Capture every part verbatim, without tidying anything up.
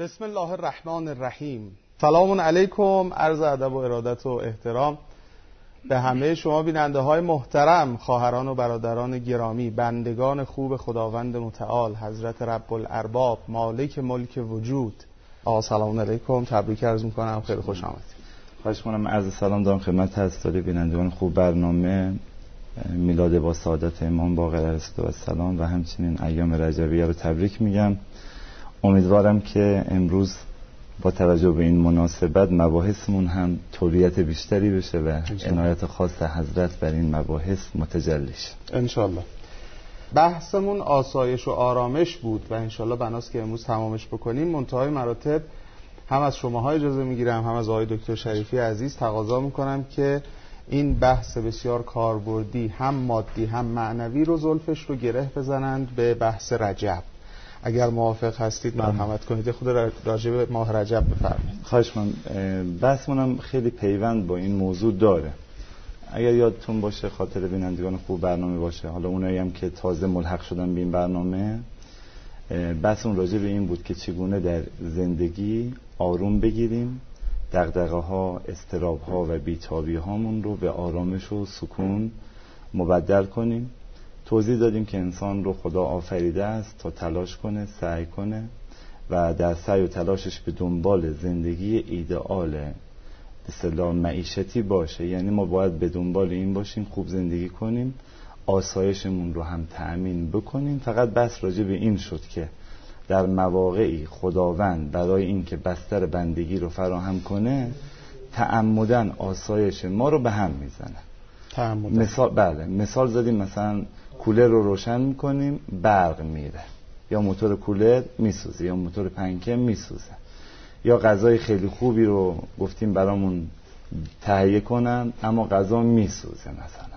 بسم الله الرحمن الرحیم. سلام علیکم، عرض ادب و ارادت و احترام به همه شما بیننده های محترم، خواهران و برادران گرامی، بندگان خوب خداوند متعال، حضرت رب الارباب، مالک ملک وجود. آقا سلام علیکم، تبریک عرض میکنم، خیلی خوش آمدید. خواهش می‌کنم. عرض سلام دارم خدمت حضرت بینندگان خوب برنامه میلاد با سعادت امام باقر علیه السلام و همچنین ایام رجبیه رو تبریک میگم. امیدوارم که امروز با توجه به این مناسبت مباحثمون هم تولیت بیشتری بشه و عنایت خاص حضرت بر این مباحث متجلی شه انشالله. بحثمون آسایش و آرامش بود و انشالله بناست که امروز تمامش بکنیم. منتهای مراتب هم از شماها اجازه میگیرم، هم از آقای دکتر شریفی عزیز تقاضا میکنم که این بحث بسیار کاربردی، هم مادی هم معنوی رو زلفش رو گره بزنند به بحث رجب. اگر موافق هستید مرحمت کنید خود راجع به ماه رجب بفرمایید. خواهش من بحثمونم خیلی پیوند با این موضوع داره. اگر یادتون باشه، خاطر بینندگان خوب برنامه باشه، حالا اونایی هم که تازه ملحق شدن به این برنامه، بحثمون راجع به این بود که چگونه در زندگی آروم بگیریم، دغدغه ها، اضطراب ها و بی‌تابی هامون رو به آرامش و سکون مبدل کنیم. توضیح دادیم که انسان رو خدا آفریده است تا تلاش کنه، سعی کنه و در سعی و تلاشش به دنبال زندگی ایدئال به اصطلاح معیشتی باشه. یعنی ما باید به دنبال این باشیم خوب زندگی کنیم، آسایشمون رو هم تأمین بکنیم. فقط بس راجع به این شد که در مواقعی خداوند برای این که بستر بندگی رو فراهم کنه تعمدن آسایش ما رو به هم میزنه. تعمدن. مثال بله مثال زدیم، مثلا کولر رو روشن میکنیم برق میره، یا موتور کولر میسوزه، یا موتور پنکه میسوزه، یا غذای خیلی خوبی رو گفتیم برامون تهیه کنن اما غذا میسوزه مثلا،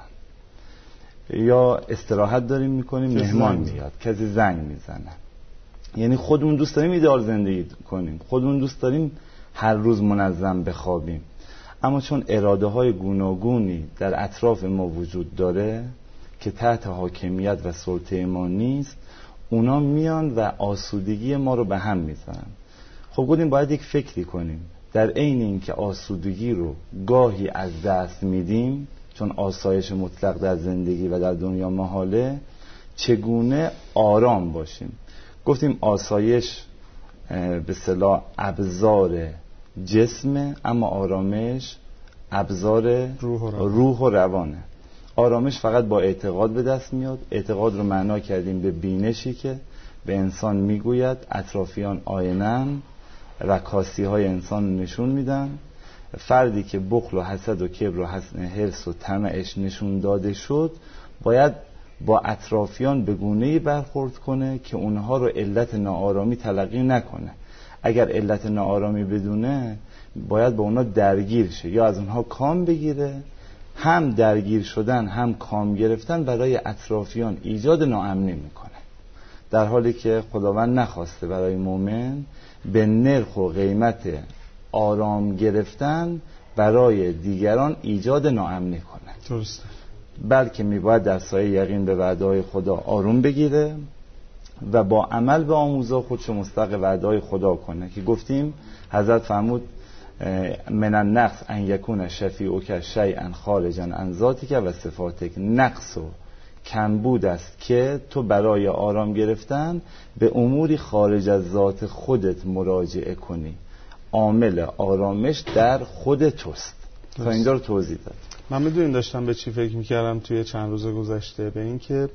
یا استراحت داریم میکنیم مهمان میاد کسی زنگ میزنه. یعنی خودمون دوست داریم ایدئال زندگی کنیم، خودمون دوست داریم هر روز منظم بخوابیم، اما چون اراده های گوناگونی در اطراف ما وجود داره که تحت حاکمیت و سلطه ما نیست، اونا میان و آسودگی ما رو به هم میزنن. خب گفتیم باید یک فکری کنیم در عین اینکه آسودگی رو گاهی از دست میدیم چون آسایش مطلق در زندگی و در دنیا محاله، چگونه آرام باشیم. گفتیم آسایش به اصطلاح ابزار جسمه، اما آرامش ابزار روح و روان. روح و روانه. آرامش فقط با اعتقاد به دست میاد. اعتقاد رو معنا کردیم به بینشی که به انسان میگوید اطرافیان آینه‌اند و کاستی های انسان نشون میدن. فردی که بخل و حسد و کبر و حرص و طمعش نشون داده شد باید با اطرافیان به گونه‌ای برخورد کنه که اونها رو علت ناآرامی تلقی نکنه. اگر علت ناآرامی بدونه باید با اونها درگیر شه یا از اونها کام بگیره. هم درگیر شدن هم کام گرفتن برای اطرافیان ایجاد ناامنی میکنه، در حالی که خداوند نخواسته برای مؤمن به نرخ و قیمت آرام گرفتن برای دیگران ایجاد ناامنی کنه. درسته. بلکه میباید در سایه یقین به وعده‌های خدا آروم بگیره و با عمل به آموزه خودشو مستحق وعده‌های خدا کنه که گفتیم حضرت فرمود من النقص ان یکون شفیعک شیئا خارجا عن ذاتک و صفاتک. نقص و کمبود است که تو برای آرام گرفتن به اموری خارج از ذات خودت مراجعه کنی. عامل آرامش در خود توست. تا اینجا رو توضیح داد. من میدونین داشتم به چی فکر میکردم توی چند روز گذشته؟ به این که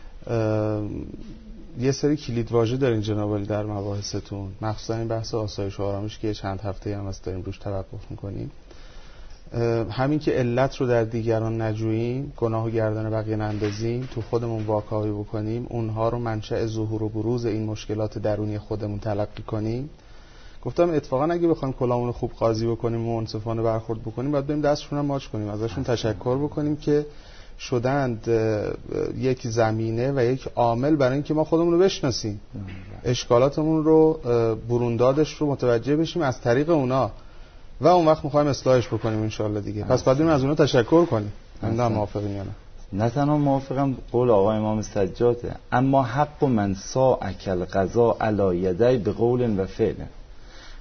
یه سری کلید واژه دارین جناب عالی در مباحثتون، مخصوصا این بحث آسایش و آرامش که چند هفته هم هست داریم روش توقف میکنیم. همین که علت رو در دیگران نجوییم، گناه و گردن بقیه نندازیم، تو خودمون واکاوی بکنیم، اونها رو منشأ ظهور و بروز این مشکلات درونی خودمون تلقی کنیم. گفتم اتفاقا اگه بخوایم کلامون رو خوب قاضی بکنیم و منصفانه برخورد بکنیم، باید بریم دستشون رو ماچ کنیم، ازشون تشکر بکنیم که شدند یک زمینه و یک عامل برای اینکه ما خودمون رو بشناسیم، اشکالاتمون رو بروندادش رو متوجه بشیم از طریق اونا و اون وقت میخوایم اصلاحش بکنیم انشالله دیگه. پس باید بریم از اونا تشکر کنیم. من موافقم یا نه؟ نه تنها موافقم، قول آقای امام سجاده، اما حق من ساعک القضاء علی یدی به قول و فعل.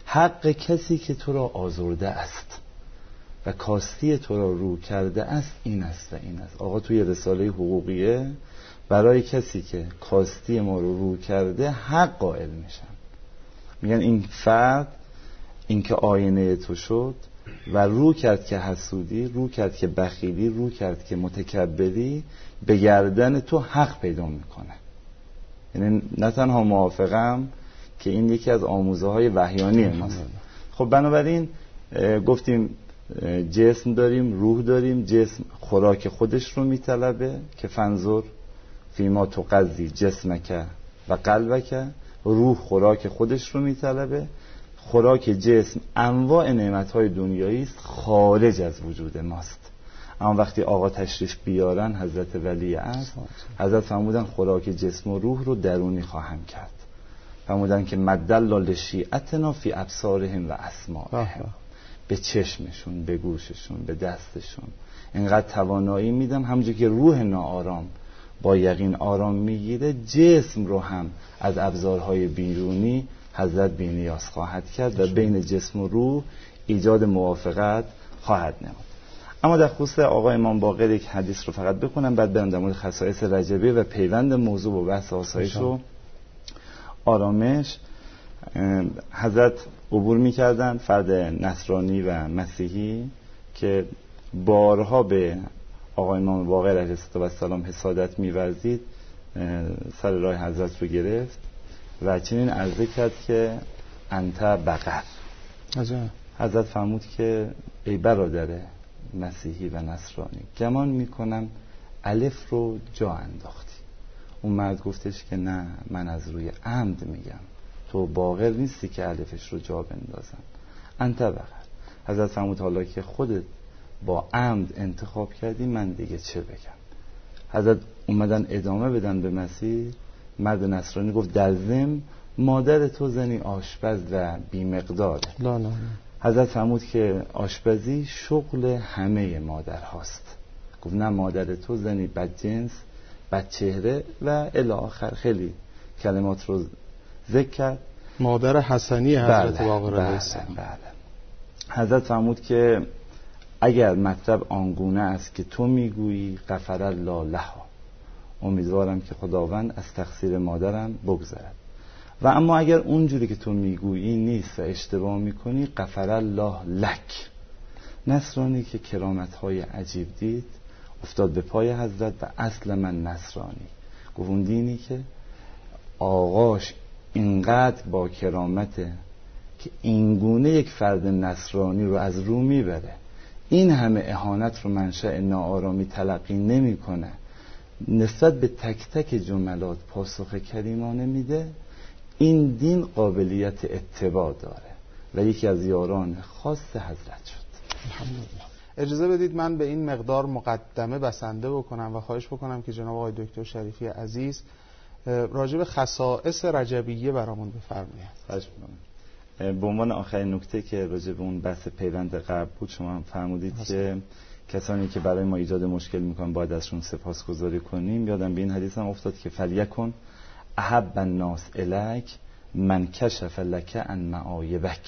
حق کسی که تو را آزرده است و کاستی تو را رو کرده است این است و این است. آقا توی رساله حقوقیه برای کسی که کاستی ما رو رو کرده حق قائل میشن. میگن این فرد این که آینه تو شد و رو کرد که حسودی، رو کرد که بخیلی، رو کرد که متکبری، به گردن تو حق پیدا میکنه. یعنی نه تنها موافقم که این یکی از آموزه های وحیانی ماست. خب بنابراین گفتیم جسم داریم، روح داریم. جسم خوراک خودش رو میطلبه که فنظر فیما تغذی جسمک و قلبک. روح خوراک خودش رو میطلبه. خوراک جسم انواع نعمت‌های دنیایی است خارج از وجود ماست. اما وقتی آقا تشریف بیارن حضرت ولی عصر، حضرت فرمودن خوراک جسم و روح رو درونی خواهم کرد. فرمودن که مدلل لشیعتنا فی ابصارهم و اسماعهم، به چشمشون، به گوششون، به دستشون اینقدر توانایی میدم همونجور که روح ناآرام با یقین آرام میگیره، جسم رو هم از ابزارهای بیرونی حضرت بی‌نیاز خواهد کرد و بین جسم و روح ایجاد موافقت خواهد نمود. اما در خصوص آقا امام باقر یک حدیث رو فقط بخونم، بعد برم در مورد خصایص رجبیه و پیوند موضوع و بحث آسایش و آرامش. حضرت عبور می‌کردند فرد نصرانی و مسیحی که بارها به آقا امام باقر علیه السلام حسادت می‌ورزید، سر راه حضرت رو گرفت و چنین عرضه کرد که انت بقر. حضرت فرمود که ای برادر مسیحی و نصرانی، گمان میکنم الف رو جا انداختی. اون مرد گفتش که نه، من از روی عمد میگم، تو باقر نیستی که الفش رو جا بندازم، انت بقر. حضرت فرمود حالا که خودت با عمد انتخاب کردی من دیگه چه بگم. حضرت اومدن ادامه بدن به مسیح. مرد نصرانی گفت در ضمن مادر تو زنی آشپز و بیمقداره. لا لا. حضرت فرمود که آشپزی شغل همه مادر هاست. گفت نه، مادر تو زنی بدجنس، بدچهره و الی آخر خیلی کلمات رو ذکر کرد. مادر حسنی حضرت باقر علیه السلام. بله بله. حضرت فرمود که اگر مطلب آنگونه است که تو میگویی غفر الله لها، امیدوارم که خداوند از تقصیر مادرم بگذرد. و اما اگر اونجوری که تو میگویی نیست و اشتباه میکنی، غفر الله لک. نصرانی که کرامت‌های عجیب دید افتاد به پای حضرت و اصل من نصرانی. گفت اون دینی که آغاش اینقدر با کرامته که اینگونه یک فرد نصرانی رو از رو میبره، این همه اهانت رو منشأ ناآرامی تلقی نمیکنه، نسبت به تک تک جملات پاسخ کریمانه میده، این دین قابلیت اتباع داره و یکی از یاران خاص حضرت شد. الحمدلله. اجازه بدید من به این مقدار مقدمه بسنده بکنم و خواهش بکنم که جناب آقای دکتر شریفی عزیز راجع به خصائص رجبیه برامون بفرمایید. خواهش می‌کنم. به عنوان آخرین نکته که راجع به اون بحث پیوند قلب بود، شما فرمودید که کسانی که برای ما ایجاد مشکل میکنن باید ازشون سپاسگزاری کنیم. یادم به این حدیث هم افتاد که فلیکن احب الناس الیک من کشف لک عن معایبک.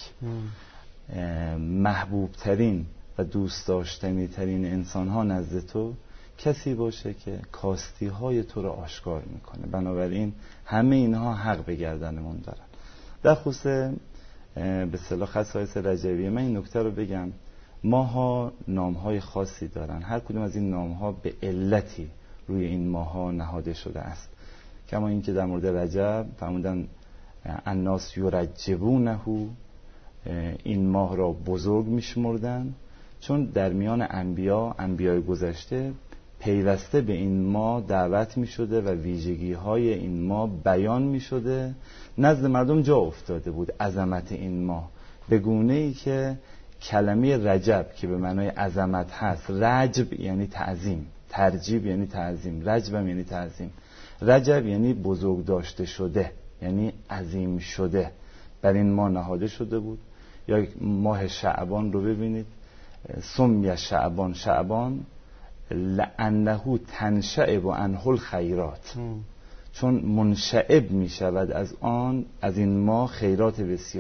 محبوب ترین و دوست داشتنی ترین انسان ها نزد تو کسی باشه که کاستی های تو رو آشکار میکنه. بنابراین همه اینها حق به گردنمون دارن. در خصوص به اصطلاح خصایص رجبیه من این نکته رو بگم، ماها نامهای خاصی دارن، هر کدوم از این نامها به علتی روی این ماها نهاده شده است. کما این که در مورد رجب فرمودن الناس یرجبونه، این ماه را بزرگ میشمردن، چون در میان انبیا انبیای گذشته پیوسته به این ماه دعوت میشده و ویژگی های این ماه بیان میشده، نزد مردم جا افتاده بود عظمت این ماه، به گونه ای که کلمه رجب که به معنای عظمت هست، رجب یعنی تعظیم، ترجیب یعنی تعظیم، رجب یعنی تعظیم، رجب یعنی بزرگ داشته شده، یعنی عظیم شده، بر این ماه نهاده شده بود. یا ماه شعبان رو ببینید، سمی شعبان شعبان لانه تنشعب عنه الخیرات، چون منشعب می شود از آن، از این ماه خیرات بسیاری.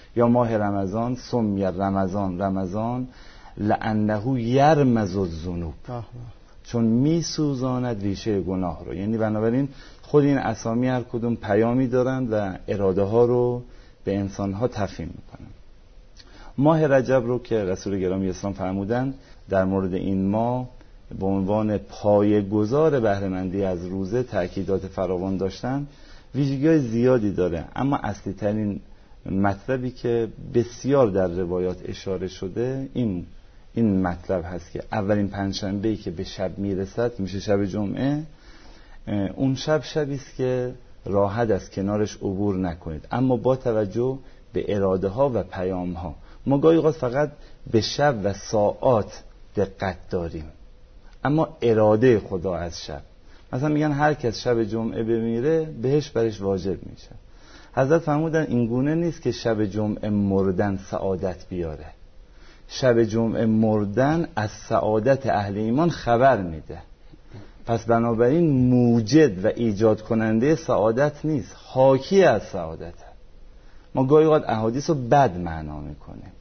یا ماه رمضان، سمی رمضان رمضان لانه یرمز الذنوب، چون میسوزاند ریشه گناه رو. یعنی بنابراین خود این اسامی هر کدوم پیامی دارند و اراده ها رو به انسان ها تفهیم میکنند. ماه رجب رو که رسول گرامی اسلام فرمودند در مورد این ماه به عنوان پایه‌گذار بهره‌مندی از روزه تأکیدات فراوان داشتن، ویژگی‌های زیادی داره، اما اصلی ترین مطلبی که بسیار در روایات اشاره شده این این مطلب هست که اولین پنجشنبه‌ای که به شب میرسد میشه شب جمعه. اون شب شبی است که راحت از کنارش عبور نکنید، اما با توجه به اراده ها و پیام ها. ما گاهی اوقات فقط به شب و ساعات دقت داریم، اما اراده خدا از شب، مثلا میگن هر کس شب جمعه بمیره بهش برش واجب میشه. حضرت فرمودن این گونه نیست که شب جمعه مردن سعادت بیاره. شب جمعه مردن از سعادت اهل ایمان خبر میده. پس بنابراین موجد و ایجاد کننده سعادت نیست، حاکی از سعادته. ما گاهی اوقات احادیث رو بد معنا میکنیم،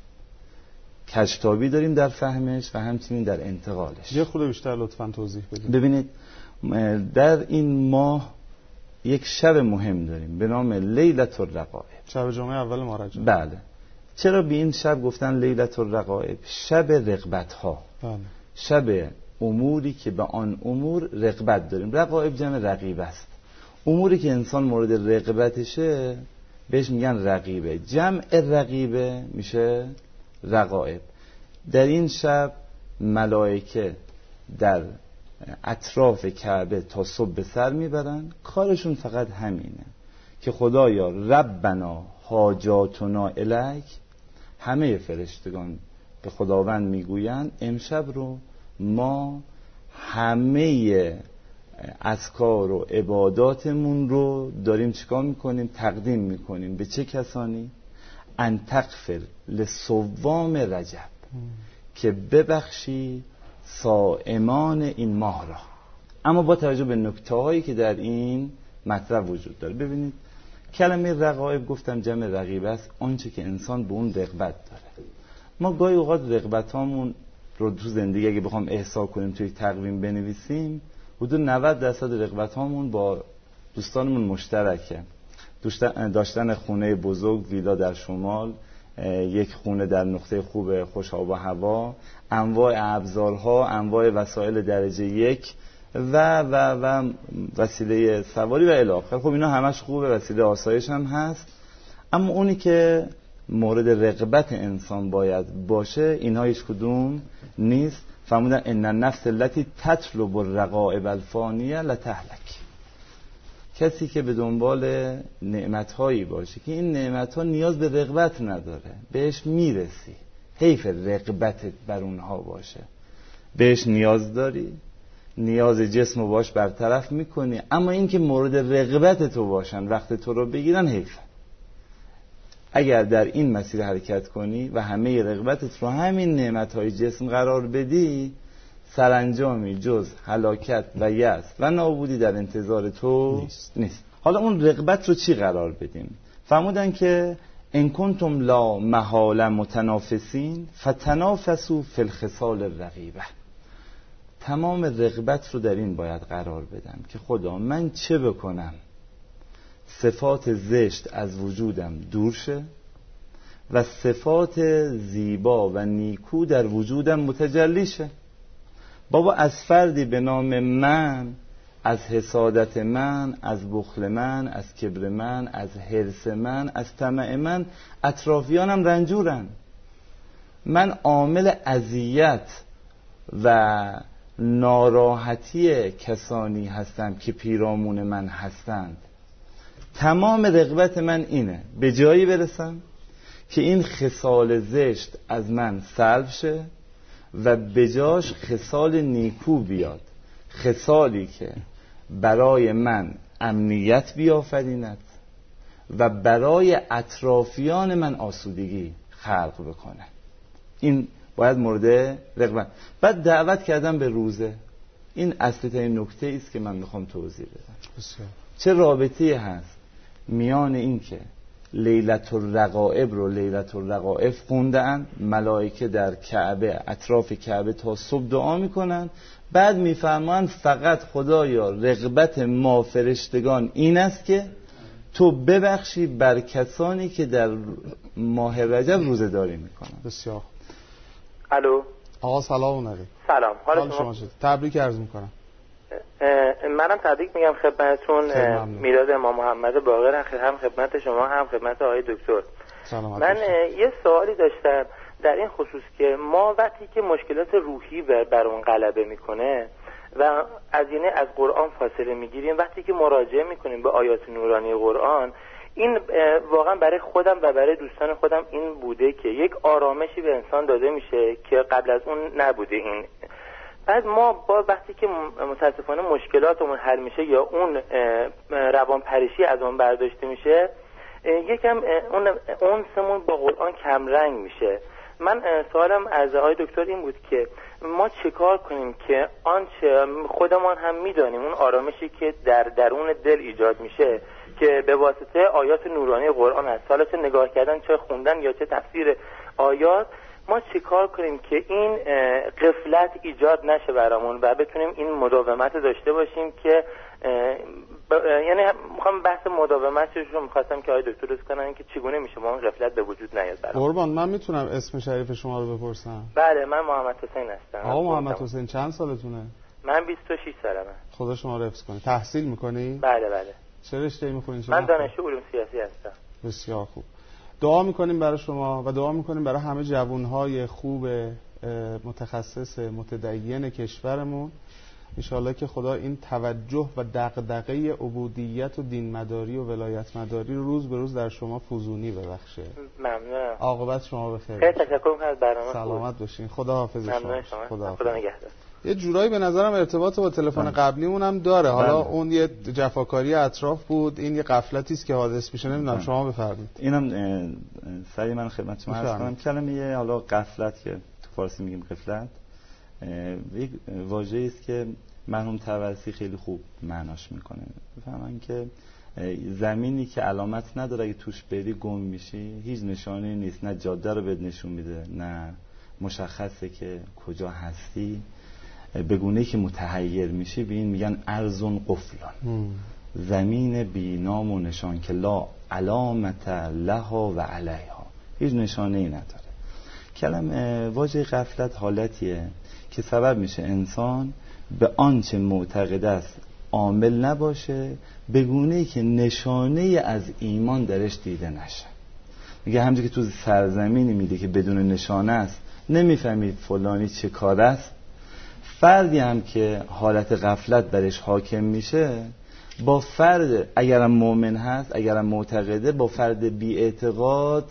کجتابی داریم در فهمش و همچنین در انتقالش. یه خود بیشتر لطفاً توضیح بدید. ببینید در این ماه یک شب مهم داریم به نام لیلة الرقائب، شب جمعه اول ماه رجب. بله. چرا به این شب گفتن لیلة الرقائب؟ شب رغبت ها. بله. شب اموری که به آن امور رغبت داریم. رقائب جمع رقیب است. اموری که انسان مورد رغبتشه بهش میگن رقیبه. جمع رقیبه میشه رقائب. در این شب ملائکه در اطراف کعبه تا صبح به سر میبرن، کارشون فقط همینه که خدایا ربنا حاجاتنا الیک. همه فرشتگان به خداوند میگویند امشب رو ما همه اذکار و عباداتمون رو داریم چیکار میکنیم؟ تقدیم میکنیم به چه کسانی؟ ان تغفر لصوام رجب، که ببخشی صائمان این ماه را. اما با توجه به نکته هایی که در این مطلب وجود داره، ببینید کلمه رقائب گفتم جمع رقیب است، آنچه که انسان به اون رغبت داره. ما گاهی اوقات رغبت هامون رو تو زندگی اگه بخوام احصا کنیم توی تقویم بنویسیم، حدود نود درصد رغبت هامون با دوستانمون مشترکه. داشتن خونه بزرگ، ویلا در شمال، یک خونه در نقطه خوب خوش آب و هوا، انواع ابزارها، انواع وسایل درجه یک و و و وسیله سواری و الی آخر. خب اینا همش خوبه، وسیله آسایش هم هست، اما اونی که مورد رغبت انسان باید باشه اینها هیچ کدوم نیست. فرمودن ان النفس التي تطلب الرقائب الفانیه لتهلک. کسی که به دنبال نعمت‌هایی باشه که این نعمت‌ها نیاز به رغبت نداره، بهش میرسی، حیف رغبتت بر اونها باشه. بهش نیاز داری، نیاز جسم رو باش برطرف میکنی، اما این که مورد رغبت تو باشن وقت تو رو بگیرن حیفه. اگر در این مسیر حرکت کنی و همه رغبتت رو همین نعمت‌های جسم قرار بدی، سرانجامی جز هلاکت و یأس و نابودی در انتظار تو نیست. نیست. حالا اون رغبت رو چی قرار بدیم؟ فرمودن که ان کنتم لا محاله متنافسین فتنافسوا فی الخصال الرغیبه. تمام رغبت رو در این باید قرار بدم که خدا من چه بکنم صفات زشت از وجودم دور شه و صفات زیبا و نیکو در وجودم متجلی شه. بابا از فردی به نام من، از حسادت من، از بخل من، از کبر من، از حرص من، از طمع من اطرافیانم رنجورن. من عامل اذیت و ناراحتی کسانی هستم که پیرامون من هستند. تمام رغبت من اینه به جایی برسم که این خصال زشت از من سلب شه و بجاش خصال نیکو بیاد، خصالی که برای من امنیت بیافریند و برای اطرافیان من آسودگی خلق بکنه. این باید مورد رغبت. بعد دعوت کردم به روزه. این اصلی ترین نکته است که من میخوام توضیح بدم. چه رابطه‌ای هست میان این که لیلة الرغائب رو لیلة الرغائب خوندن، ملائکه در کعبه اطراف کعبه تا صبح دعا میکنن، بعد میفرمان فقط خدایا رغبت ما فرشتگان این است که تو ببخشی بر کسانی که در ماه رجب روزه داری میکنن. بسیار. الو آقا سلام علیکم. سلام، حال شما شما شد؟ تبریک عرض میکنم. منم تبریک میگم خدمتتون. میلاد امام محمد باقر، هم خدمت شما هم خدمت آقای دکتر. من یه سوالی داشتم در این خصوص که ما وقتی که مشکلات روحی بر, بر اون غلبه میکنه و از یعنی از قرآن فاصله میگیریم، وقتی که مراجعه میکنیم به آیات نورانی قرآن، این واقعا برای خودم و برای دوستان خودم این بوده که یک آرامشی به انسان داده میشه که قبل از اون نبوده. این بعد ما با وقتی که متاسفانه مشکلاتمون حل میشه یا اون روان پریشی از اون برداشته میشه، یکم اون اونسمون با قرآن کم رنگ میشه. من سوالم از آقای دکتر این بود که ما چیکار کنیم که آنچه خودمان هم میدانیم، اون آرامشی که در درون دل ایجاد میشه که به واسطه آیات نورانی قرآن است، حالا چه نگاه کردن، چه خوندن یا چه تفسیر آیات، ما چیکار کنیم که این غفلت ایجاد نشه برامون و بتونیم این مداومت داشته باشیم که ب... یعنی میخوام بحث مداومتش رو میخواستم که آقای دکتر روز کنن که چگونه میشه ما اون غفلت به وجود نیاد برامون. قربان، من میتونم اسم شریف شما رو بپرسم؟ بله، من محمد حسین هستم. آقا محمد حسین چند سالتونه؟ من بیست و شش سالمه. خدا شما رو حفظ کنه. تحصیل میکنی؟ بله بله. چه رشته‌ای میخونین شما؟ من دانشجو علوم سیاسی هستم. بسیار خوب. دعا میکنیم برای شما و دعا میکنیم برای همه جوانهای خوب متخصص متدین کشورمون. انشالله که خدا این توجه و دغدغه عبودیت و دین مداری و ولایت مداری رو روز به روز در شما فزونی ببخشه. ممنونم. عاقبت شما بخیر. خیلی تشکر می‌کنم از برنامه. سلامت باشین. خدا حافظ شما. ممنون شما. خدا, خدا نگهدار. یه جورایی به نظرم ارتباط با تلفن قبلیمون هم داره. حالا بله. اون یه جفاکاری اطراف بود، این یه غفلتی است که حادث میشه. نمیدونم شما بفرمایید. اینم سعی من خدمت شما عرض کنم کلمه حالا غفلت که تو فارسی میگیم غفلت، یک واژه‌ای است که مرحوم طبرسی خیلی خوب معناش میکنه. بفهمن که زمینی که علامت نداره اگه توش بری گم میشی، هیچ نشانه‌ای نیست، نه جاده رو بهت نشون میده، نه مشخصه که کجا هستی، به گونه‌ای که متحیر میشی به این میگن ارضون قفلان، زمین بی نام و نشان که لا علامت لها و علیها، هیچ نشانه‌ای نداره. کلمه واژه غفلت حالتیه که سبب میشه انسان به آنچه معتقد است عامل نباشه، به گونه‌ای که نشانه از ایمان درش دیده نشه. میگه همونجوری که تو سرزمینی میده که بدون نشانه است نمیفهمید فلانی چه کار است، فردی هم که حالت غفلت برش حاکم میشه با فرد اگرم مؤمن هست، اگرم معتقده، با فرد بی اعتقاد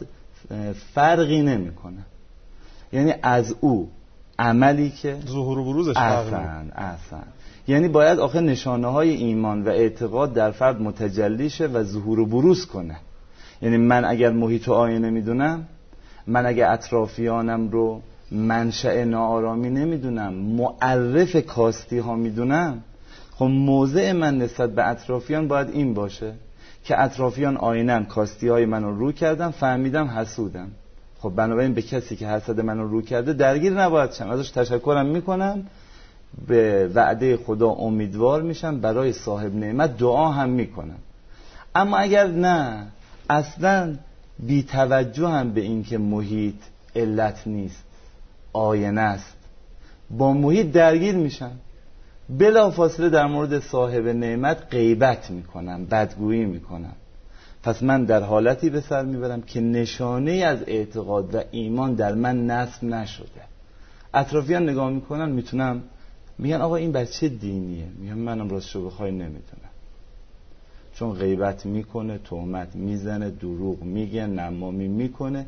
فرقی نمیکنه. یعنی از او عملی که ظهور و بروزش اصلا اصلا یعنی باید آخه نشانه های ایمان و اعتقاد در فرد متجلی شه و ظهور و بروز کنه. یعنی من اگر محیط و آینه میدونم، من اگر اطرافیانم رو منشأ ناآرامی نمیدونم، معرف کاستی ها میدونم، خب موضع من نسبت به اطرافیان باید این باشه که اطرافیان آینن، کاستی های من رو رو کردم، فهمیدم حسودم. خب بنابراین به کسی که حسد من رو رو کرده درگیر نباید شم، ازش تشکرم میکنم، به وعده خدا امیدوار میشم، برای صاحب نعمت دعا هم میکنم. اما اگر نه، اصلا بی توجه هم به این که محیط علت نیست، آینه است، با محیط درگیر میشم، بلا فاصله در مورد صاحب نعمت غیبت میکنم، بدگویی میکنم. پس من در حالتی به سر میبرم که نشانه از اعتقاد و ایمان در من نصب نشده. اطرافیان نگاه میکنن، میتونم میگن آقا این بچه دینیه، میگم منم راستشو بخوای نمیتونم، چون غیبت میکنه، تهمت میزنه، دروغ میگه، نمامی میکنه،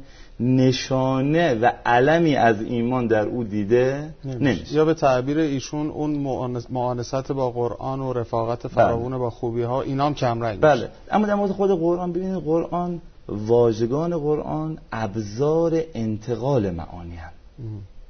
نشانه و علمی از ایمان در او دیده نمیشه. یا به تعبیر ایشون اون معانست با قرآن و رفاقت فراوون با خوبی ها اینام کم رنگ بله. میشه. اما در مورد خود قرآن ببینید، قرآن، واژگان قرآن ابزار انتقال معانی هم.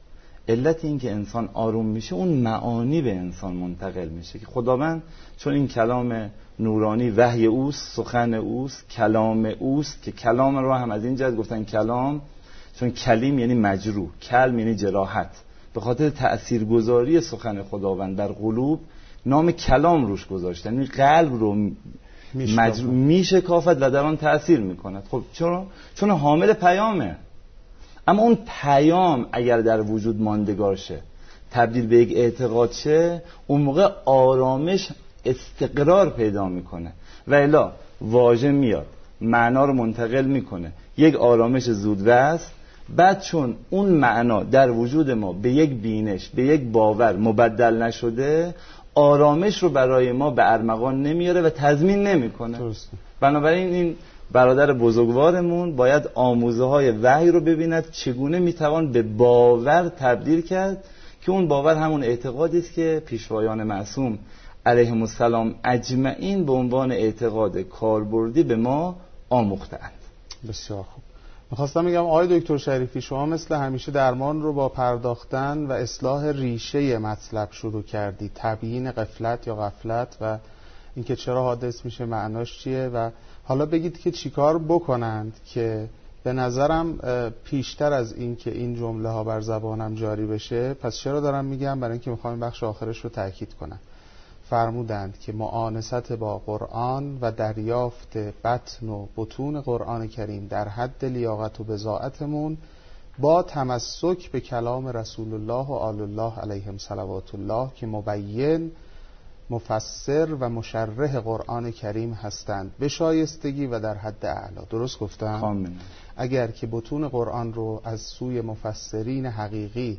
علت این که انسان آروم میشه اون معانی به انسان منتقل میشه که خداوند چون این کلام نورانی وحی اوست، سخن اوست، کلام اوست، که کلام رو هم از این جهت گفتن کلام چون کلیم یعنی مجروح، کلم یعنی جراحت، به خاطر تأثیرگذاری سخن خداوند در قلوب نام کلام روش گذاشتن، یعنی قلب رو مجروح میشه کافت و در آن تأثیر میکند. خب چرا؟ چون حامل پیامه. اما اون پیام اگر در وجود ماندگار شه، تبدیل به یک اعتقاد شه، اون موقع آرامش استقرار پیدا میکنه و الا واژه میاد معنا رو منتقل میکنه، یک آرامش زودرس. بعد چون اون معنا در وجود ما به یک بینش، به یک باور مبدل نشده، آرامش رو برای ما به ارمغان نمیاره و تضمین نمیکنه. بنابراین این برادر بزرگوارمون باید آموزه های وحی رو ببیند چگونه میتوان به باور تبدیل کرد، که اون باور همون اعتقادی است که پیشوایان معصوم علیهم السلام اجمعین به عنوان اعتقاد کاربردی به ما آموختند. بسیار خوب. میخواستم بگم آقای دکتر شریفی، شما مثل همیشه درمان رو با پرداختن و اصلاح ریشه مطلب شروع کردی، تبیین غفلت یا غفلت و اینکه چرا حادث میشه، معناش چیه، و حالا بگید که چیکار بکنند که به نظرم پیشتر از این که این جمله ها بر زبانم جاری بشه. پس چرا دارم میگم؟ برای اینکه میخوام این بخش آخرش رو تأکید کنم. فرمودند که مؤانست با قرآن و دریافت بطن و بطون قرآن کریم در حد لیاقت و بضاعتمون با تمسک به کلام رسول الله و آل الله علیهم صلوات الله که مبین، مفسر و مشرح قرآن کریم هستند به شایستگی و در حد اعلا. درست گفتم؟ کاملا. اگر که بطون قرآن رو از سوی مفسرین حقیقی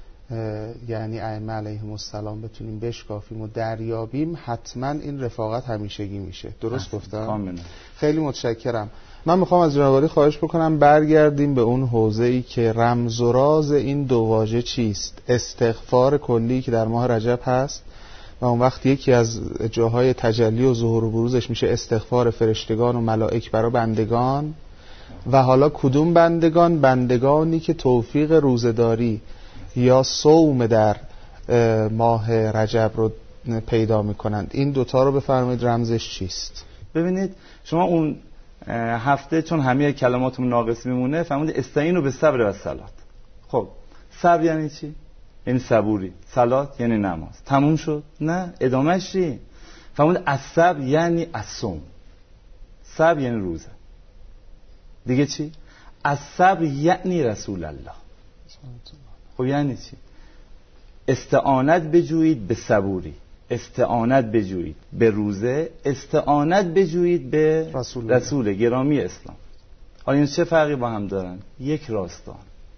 یعنی ائمه علیهم السلام بتونیم بشکافیم و دریابیم، حتما این رفاقت همیشگی میشه. درست گفتم؟ کاملا. خیلی متشکرم. من میخوام از جناب عالی خواهش بکنم برگردیم به اون حوزه‌ای که رمز و راز این دو واژه چیست. استغفار کلی که در ماه رجب هست و اون وقت یکی از جاهای تجلی و ظهور و بروزش میشه استغفار فرشتگان و ملائک برای بندگان. و حالا کدوم بندگان؟ بندگانی که توفیق روزه‌داری یا صوم در ماه رجب رو پیدا میکنند. این دوتا رو بفرمایید رمزش چیست؟ ببینید شما اون هفته چون همه کلماتمون ناقص میمونه فرمودید استعینوا بالصبر و الصلاة. خب صبر یعنی چی؟ یعنی صبوری. صلات یعنی نماز. تموم شد؟ نه، ادامهش چی؟ فرمودید الصبر یعنی الصوم. صبر یعنی روزه. دیگه چی؟ الصبر یعنی رسول الله. خب یعنی چی؟ استعانت بجویید به صبوری، استعانت بجویید به روزه، استعانت بجویید به رسول, رسول گرامی اسلام. حالا این چه فرقی با هم دارن؟ یک راستان.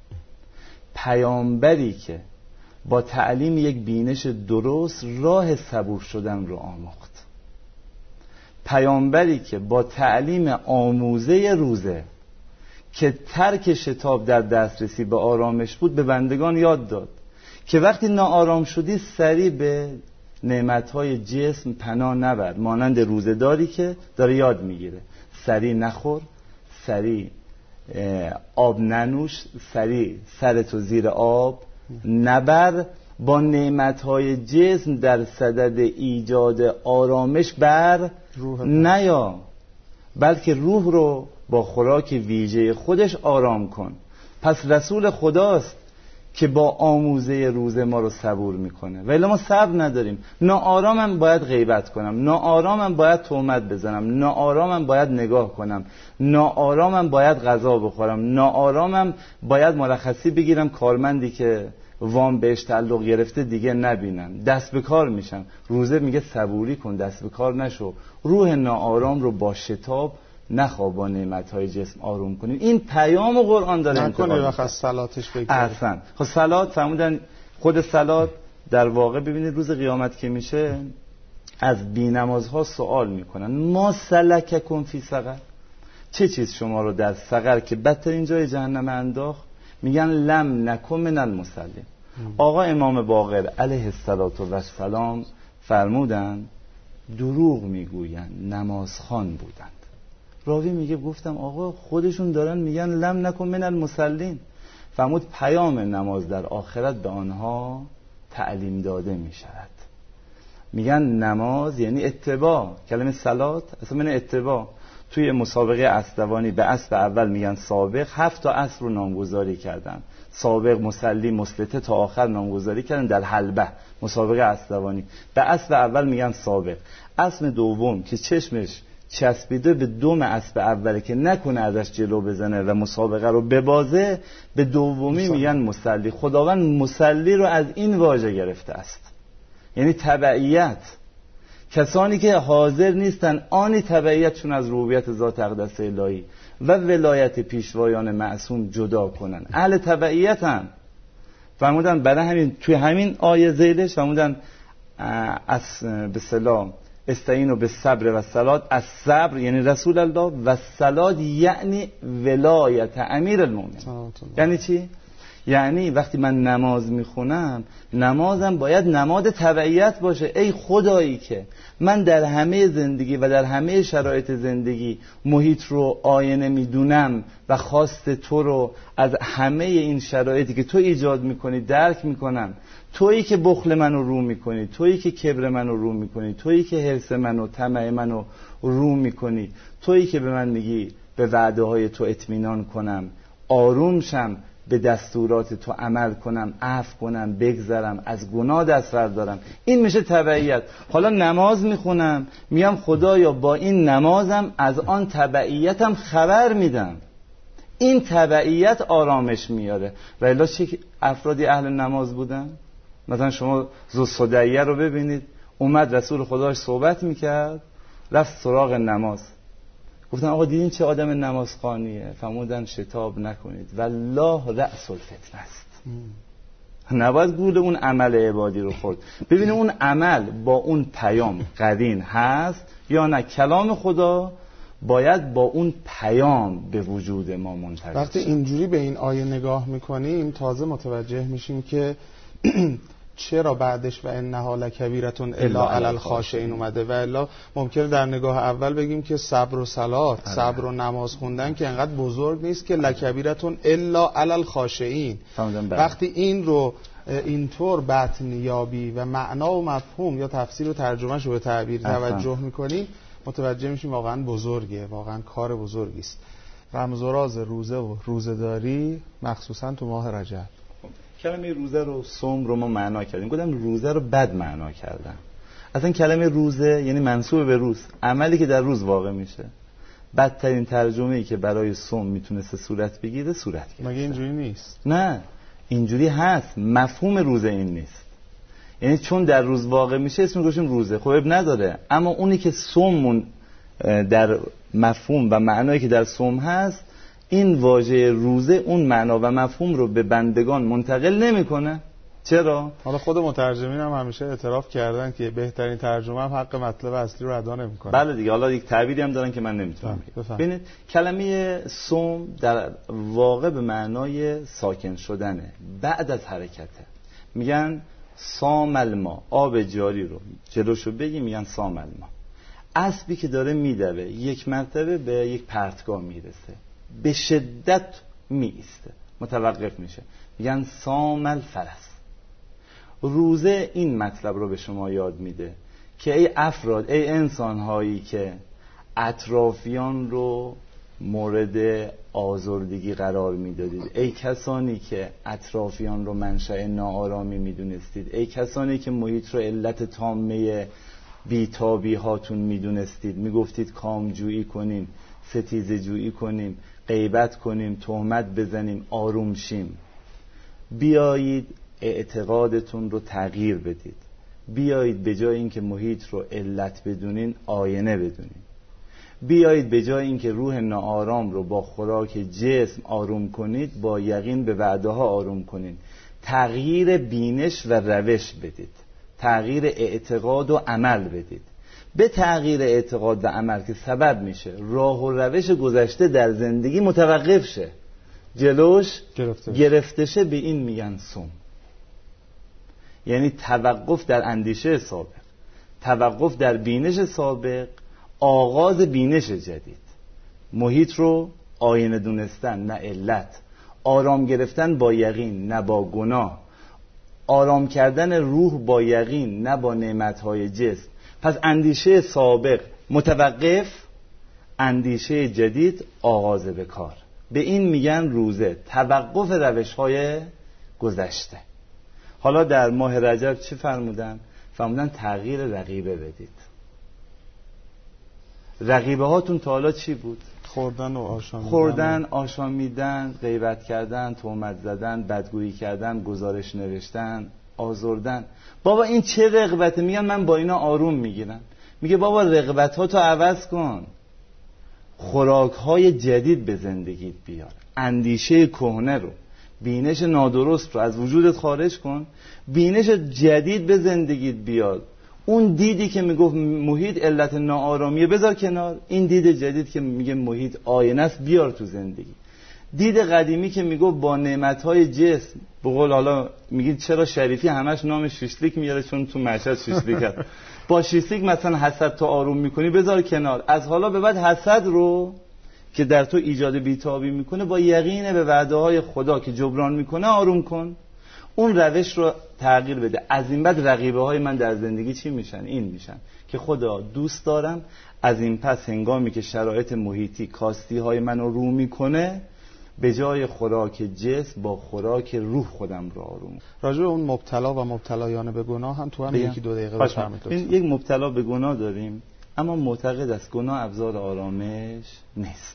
پیامبری که با تعلیم یک بینش درست راه صبور شدن رو آموخت، پیامبری که با تعلیم آموزه روزه که ترک شتاب در دسترسی به آرامش بود به بندگان یاد داد که وقتی ناآرام شدی سریع به نعمتهای جسم پناه نبر، مانند روزه‌داری که داره یاد میگیره. سریع نخور، سریع آب ننوش، سریع سرتو زیر آب نبر، با نعمتهای جسم در صدد ایجاد آرامش بر نیا، بلکه روح رو با خوراک ویژه خودش آرام کن. پس رسول خداست که با آموزه روز ما رو صبور میکنه. ولی ما صبر نداریم. ناآرامم باید غیبت کنم، ناآرامم باید تهمت بزنم، ناآرامم باید نگاه کنم، ناآرامم باید غذا بخورم، ناآرامم باید مرخصی بگیرم، کارمندی که وام بهش تعلق گرفته دیگه نبینم، دست به کار میشم. روزه میگه صبوری کن، دست به کار نشو. روح ناآرام رو با شتاب نخواه، با نعمتهای جسم آروم کنیم. این پیام قرآن داره نکنه وقت از صلاتش بگیره. اصلا خب صلات فرمودن، خود صلات در واقع ببینید روز قیامت که میشه از بی‌نمازها سوال میکنن ما سلککم فی سقر، چه چیز شما رو در سقر که بدترین جای جهنم انداخت؟ میگن لم نکن من المصلین. آقا امام باقر علیه السلام فرمودن دروغ میگویند، نمازخوان بودند. راوی میگه گفتم آقا خودشون دارن میگن لم نکن من المصلین. فرمود پیام نماز در آخرت به آنها تعلیم داده می شود. میگن نماز یعنی اتباع. کلمه صلات اصلا من اتباع. توی مسابقه اسدوانی به اسب اول میگن سابق، هفت تا اسب رو نامگذاری کردن، سابق، مسلی، مسلطه تا آخر نامگذاری کردن در حلبه مسابقه اسدوانی. به اسب اول میگن سابق. اسب دوم که چشمش چسبیده به دم اسب اوله که نکنه ازش جلو بزنه و مسابقه رو ببازه، به دومی میگن مسلی. خداوند مسلی رو از این واژه گرفته است، یعنی تبعیت. کسانی که حاضر نیستن آنی تبعیتشون از ربوبیت ذات اقدس الهی و ولایت پیشوایان معصوم جدا کنن، اهل تبعیتن. فرمودن برای همین توی همین آیه ذیلش فرمودن از به سلام استعینوا بالصبر و الصلاة. از صبر یعنی رسول الله و الصلاة یعنی ولایت امیر المؤمنین. یعنی چی؟ یعنی وقتی من نماز میخونم، نمازم باید نماد تبعیت باشه. ای خدایی که من در همه زندگی و در همه شرایط زندگی محیط رو آینه میدونم و خواست تو رو از همه این شرایطی که تو ایجاد میکنی درک میکنم. تویی که بخل منو رو میکنی، تویی که کبر منو رو میکنی، تویی که حرص منو طمع منو رو میکنی، تویی که به من میگی به وعده های تو اطمینان کنم، آروم شم، به دستورات تو عمل کنم، عفو کنم، بگذرم، از گناه دست بردارم. این میشه تبعیت. حالا نماز میخونم، میام خدایا با این نمازم از آن تبعیتم خبر میدم. این تبعیت آرامش میاره. و الا چه افرادی اهل نماز بودن؟ مثلا شما ذوالصدیه رو ببینید، اومد رسول خداش صحبت میکرد، رفت سراغ نماز. گفتن آقا دیدین چه آدم نمازخوانیه؟ فرمودن شتاب نکنید والله رأس الفتنه است. نباید گول اون عمل عبادی رو خورد. ببینید اون عمل با اون پیام قرین هست یا نه. کلام خدا باید با اون پیام به وجود ما منتقل. وقتی اینجوری به این آیه نگاه میکنیم تازه متوجه میشیم که چرا بعدش و انها لکبیرتون الا علی الخاشعین اومده. و الا ممکنه در نگاه اول بگیم که صبر و صلات، صبر و نماز خوندن که انقدر بزرگ نیست که لکبیرتون الا علی الخاشعین. وقتی این رو اینطور بطنیابی و معنا و مفهوم یا تفسیر و ترجمهش رو به تعبیر توجه میکنیم، متوجه میشیم واقعا بزرگه، واقعا کار بزرگی است. رمز و راز روزه و روزه‌داری مخصوصا تو ماه رجب. کلمه روزه رو صوم رو ما معنا کردیم. گفتم روزه رو بد معنا کردم. اصلا کلمه روزه یعنی منسوب به روز، عملی که در روز واقع میشه. بدترین ترجمه‌ای که برای صوم میتونسته صورت بگیره صورت گرفت. مگه اینجوری نیست؟ نه، اینجوری هست. مفهوم روزه این نیست. یعنی چون در روز واقع میشه اسم گوشیم روزه، خب نداره. اما اونی که صوممون در مفهوم و معنایی که در صوم هست، این واژه روزه اون معنا و مفهوم رو به بندگان منتقل نمیکنه. چرا؟ حالا خود مترجمین هم همیشه اعتراف کردن که بهترین ترجمه هم حق مطلب اصلی رو ادا نمیکنه. بله دیگه. حالا یک تعبیری هم دارن که من نمیتونم بگم. ببینید کلمه صوم در واقع به معنای ساکن شدنه، بعد از حرکته. میگن سام الماء، آب جاری رو جلوشو بگی میگن سام الماء. اسبی که داره میدوه یک مرتبه به یک پرتگاه میرسه، به شدت میسته، متوقف میشه، میگن سام الفرس. روزه این مطلب رو به شما یاد میده که ای افراد، ای انسانهایی که اطرافیان رو مورد آزردگی قرار میدادید، ای کسانی که اطرافیان رو منشأ ناآرامی میدونستید، ای کسانی که محیط رو علت تامه بیتابی هاتون میدونستید، میگفتید کامجویی کنیم، ستیزه جویی کنیم، غیبت کنیم، تهمت بزنیم، آروم شیم. بیایید اعتقادتون رو تغییر بدید. بیایید به جای اینکه محیط رو علت بدونین آینه بدونین. بیایید به جای اینکه روح ناآرام رو با خوراک جسم آروم کنید، با یقین به وعده ها آروم کنید. تغییر بینش و روش بدید، تغییر اعتقاد و عمل بدید. به تغییر اعتقاد و عمل که سبب میشه راه و روش گذشته در زندگی متوقف شه، جلوش گرفته, گرفته شه، به این میگن صوم. یعنی توقف در اندیشه سابق، توقف در بینش سابق، آغاز بینش جدید. محیط رو آینه دونستن نه علت، آرام گرفتن با یقین نه با گناه، آرام کردن روح با یقین نه با نعمتهای جسم. پس اندیشه سابق متوقف، اندیشه جدید آغاز به کار. به این میگن روزه، توقف روش‌های گذشته. حالا در ماه رجب چی فرمودن؟ فرمودن تغییر رقیبه بدید. رقیبه هاتون تا حالا چی بود؟ خوردن و آشامیدن، خوردن، آشامیدن، غیبت کردن، تهمت زدن، بدگویی کردن، گزارش نوشتن، آزردن. بابا این چه رغبته؟ میگن من با اینا آروم میگیرم. میگه بابا رغبت ها تو عوض کن، خوراک های جدید به زندگیت بیار، اندیشه کهنه رو، بینش نادرست رو از وجودت خارج کن، بینش جدید به زندگیت بیار. اون دیدی که میگفت محیط علت ناآرامیه بذار کنار، این دید جدید که میگه محیط آینه است بیار تو زندگی. دید قدیمی که میگفت با نعمتهای جسم، به قول حالا میگید چرا شریفی همش نام شیشلیک میاره چون تو مشهد شیشلیک هست، با شیشلیک مثلا حسد تو آروم میکنی بذار کنار. از حالا به بعد حسد رو که در تو ایجاد بیتابی میکنه با یقین به وعده های خدا که جبران میکنه آروم کن، اون روش رو تغییر بده. از این بعد رقیبه های من در زندگی چی میشن؟ این میشن که خدا دوست دارم از این پس هنگامی که شرایط محیطی کاستی های منو رو میکنه، به جای خوراک جسم با خوراک روح خودم رو آروم. راجع به اون مبتلا و مبتلایان به گناه هم تو هم یکی دو دقیقه بفرمایید. این یک مبتلا به گناه داریم اما معتقد است گناه ابزار آرامش نیست،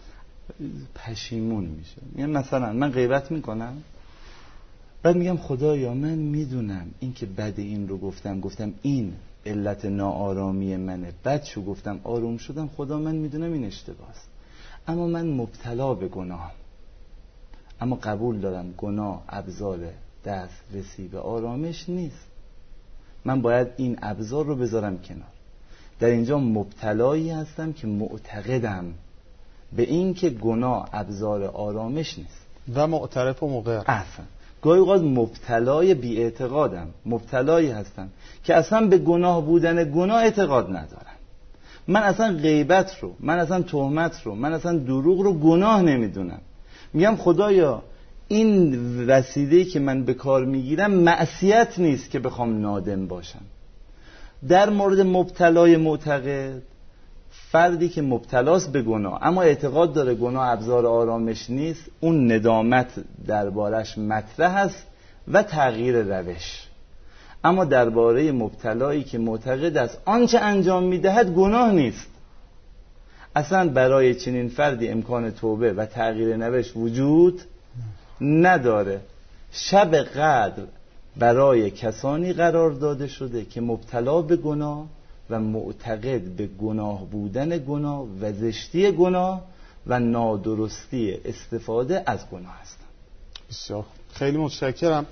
پشیمون میشه. یعنی مثلا من غیبت میکنم، بعد میگم خدایا من میدونم این که بد این رو گفتم گفتم این علت ناآرامی منه، بعد شو گفتم آروم شدم، خدا من میدونم این اشتباهست، اما من مبتلا به گناه، اما قبول دارم گناه ابزار دسترسی به آرامش نیست. من باید این ابزار رو بذارم کنار. در اینجا مبتلایی هستم که معتقدم به این که گناه ابزار آرامش نیست و معترف و مقر. اصلا گاهی اوقات مبتلای بی اعتقادم، مبتلایی هستم که اصلا به گناه بودن گناه اعتقاد ندارم. من اصلا غیبت رو، من اصلا تهمت رو، من اصلا دروغ رو گناه نمیدونم. میگم خدایا این وسیله‌ای که من به کار میگیرم معصیت نیست که بخوام نادم باشم. در مورد مبتلای معتقد، فردی که مبتلاست به گناه اما اعتقاد داره گناه ابزار آرامش نیست، اون ندامت دربارش مطرح است و تغییر روش. اما درباره مبتلایی که معتقد است آنچه انجام میدهد گناه نیست، اصلا برای چنین فردی امکان توبه و تغییر روش وجود نداره. شب قدر برای کسانی قرار داده شده که مبتلا به گناه و معتقد به گناه بودن گناه و زشتی گناه و نادرستی استفاده از گناه هستند. بسیار خیلی متشکرم.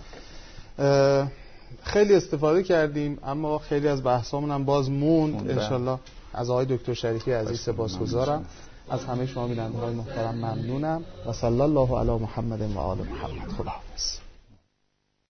خیلی استفاده کردیم اما خیلی از بحثامون هم باز موند. انشالله از آقای دکتر شریفی عزیز سپاسگزارم. از همه شما بینندگان محترم ممنونم و صلی الله علی محمد و آل محمد. خداحافظ.